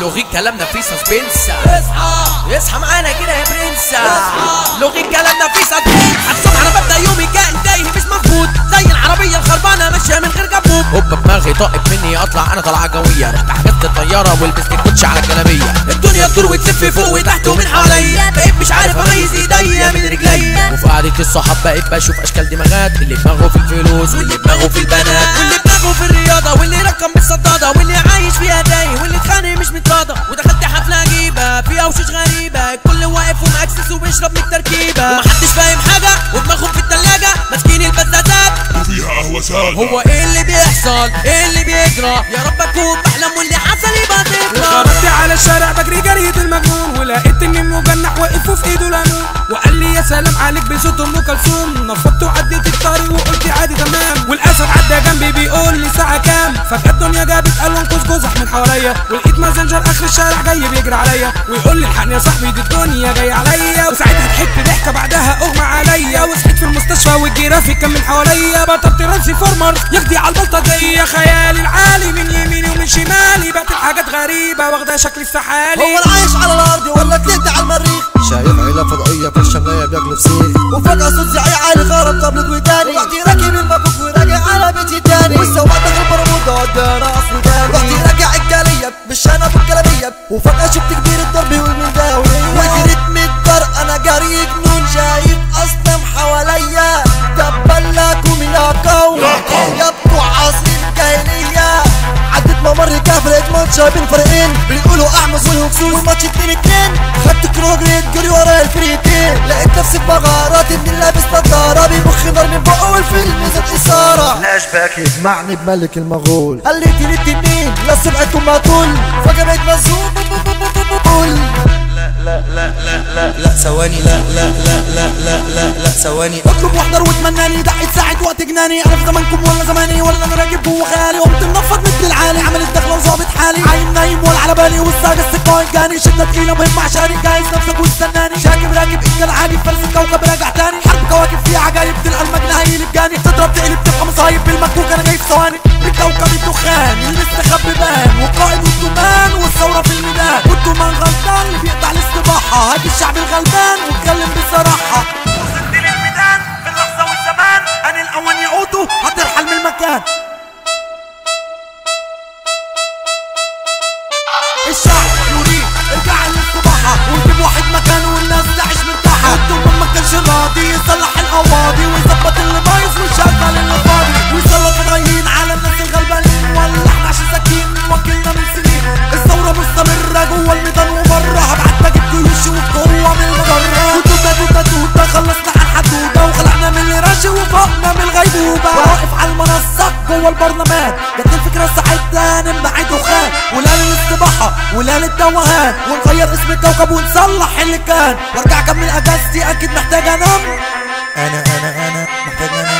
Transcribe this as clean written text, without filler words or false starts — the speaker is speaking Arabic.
لغي كلامنا في سسبنس. اصحى اصحى معانا كده يا برنس. لغي كلامنا في سسبنس. الصبح انا ببدا يومي كائن تايه مش مظبوط، زي العربيه الخربانه ماشيه من غير كبوت. هوبا دماغي طاقت مني اطلع انا طلعه جويه، رحت حجزت الطياره ولبست الكوتش على الجلابيه. الدنيا بتدور وتلف فوق وتحت ومن حواليا، بقيت مش عارف اميز ايديا من رجليا. وفي قعده الصحاب بقيت بشوف اشكال دماغات، اللي دماغه في الفلوس واللي دماغه في البنات واللي دماغه في الرياضه واللي رقم بالصداده واللي عايش فيها تايه واللي اتخانق مش متراضى. ودخلت حفله عجيبه فيها وشوش غريبه، الكل واقف ومأكسس وبيشرب من التركيبه، ومحدش فاهم حاجه ودماغهم في التلاجه ماسكين البزازات وفيها قهوه ساده. هو ايه اللي بيحصل؟ ايه اللي بيجرى؟ يا رب اكون بحلم واللي حصل يبقى ذكرى. خرجت على الشارع بجري جرية المجنون، ولقيت اني مجنح واقف وفي ايده ليمون، وقال لي يا سلام عليك بصوت ام كلثوم. نفضت وعديت الطريق وقلت عادي تمام، والاسد عدى جنبي بيقول لي ساعه كام. فجأة الدنيا جابت الوان قوس قزح من حواليا، ولقيت مازنجر اخر الشارع جاي بيجري عليا ويقول لي الحقني يا صاحبي دي الدنيا جايه عليا. وساعتها ضحكت ضحكه بعدها اغمى عليا، وصحيت في المستشفى والجرافيك كان من حواليا. بطلت ترانسفورمر يجدي على البلطجيه، خيالي العالي من يميني ومن شمالي بقت الحاجات غريبه واخده شكل السحالي. هو انا عايش على الارض ولا طلعت على المريخ؟ شايف عيله فضائيه في الشماليه بياكلوا فسيخ، وفجأة صوت زعيق عالي خرب طبلة وداني، رحت راكب المبوك وراجع على بيتي تاني، والسواق داخل برمودا ودانا اصل تاني، رحت راجع الجاليه بالشنب والجلابيه، وفجأة شفت كبير الضرب والمنداوي، وجريت من الدار انا جري جنون، شايف اصنام حواليا تبلكم يا قوم يا بتوع عصر الجاهليه. عدت ممر كافر لقيت ماتش بين فريقين بيقولوا احمس والهكسوس، والماتش 2-2. خدت كرة وجريت جري ورا الفريقين، لقيت نفسي في مغارات ابني لابس نضاره بيبخ نار من بقه والفيلم زاد اثاره. الاشباك يجمعني بملك المغول، قال لي تنين لا سمعتكم ما طول، فجأة بقيت مزهوق لا ثواني لا ثواني. اطلب واحضر واتمناني دعيت ساعة وقت جناني، انا في زمانكم ولا زماني ولا انا راكب جوه خيالي. قمت منفض مثل العالي عملت دخله وظابط حالي، عايم نايم ولا على بالي والساعة السكاين جاني، شدة تقيلة مهمة عشاني جايز نفسك واستناني، شاكب راكب انت العاجب فارس الكوكب راجع تاني، حرب كواكب فيها عجايب تلقى المجد هيقلب جاني، تضرب تقلب تبقى مصايب بالمكوك انا جاي في ثواني. بالكوكب الدخان المستخبي بان، والقائد والدمان والثورة في الميدان، والدمان غلطان اللي بيقطع الاستباحة، هادي الشعب الغلبان واتكلم بصراحة. وصلت للميدان في اللحظة والزمان، أنا الأول يعودوا هترحل من المكان. الشعب يريد ارجع للاستباحة ونجيب واحد مكانه والناس تعيش مرتاحة، والدوم ما كانش راضي يصلح القواضي ويظبط اللي بايظ ويشغل اللي فاضي، ويسلط الرايين على الناس الغلبانين، ولا احنا عشان ساكين وكلنا من سنين. الثورة مستمرة جوه الميدان ومرة هبعت بجيب جيوشي وبقوة من المجرة، وتوتة خلصنا على الحدودة وخلعنا من الرش وفوقنا من الغيبوبة، واقف على المنصة جوه البرلمان جت الفكرة ساعتها نمنع دخان، ولا للاستباحة ولا للتوهان، ونغير اسم الكوكب ونصلح اللي كان، وارجع اكمل اجازتي اكيد محتاج انام. انا محتاج انام.